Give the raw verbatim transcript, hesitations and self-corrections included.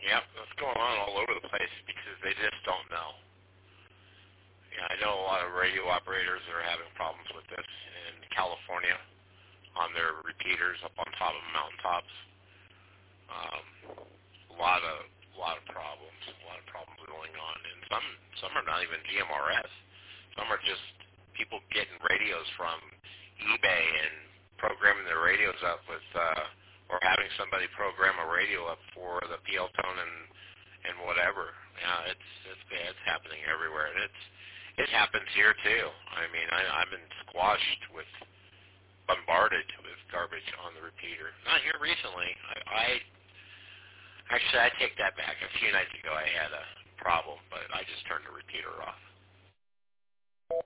Yep, that's going on all over the place because they just don't know. Yeah, I know a lot of radio operators are having problems with this in California on their repeaters up on top of mountaintops. Um, a lot of a lot of problems, a lot of problems going on, and some some are not even G M R S. Some are just people getting radios from eBay and programming their radios up with, uh, or having somebody program a radio up for the P L tone and and whatever. Yeah, it's it's it's happening everywhere, and it's it happens here too. I mean, I, I've been squashed with, bombarded with garbage on the repeater. Not here recently. I, I actually I take that back. A few nights ago I had a problem, but I just turned the repeater off.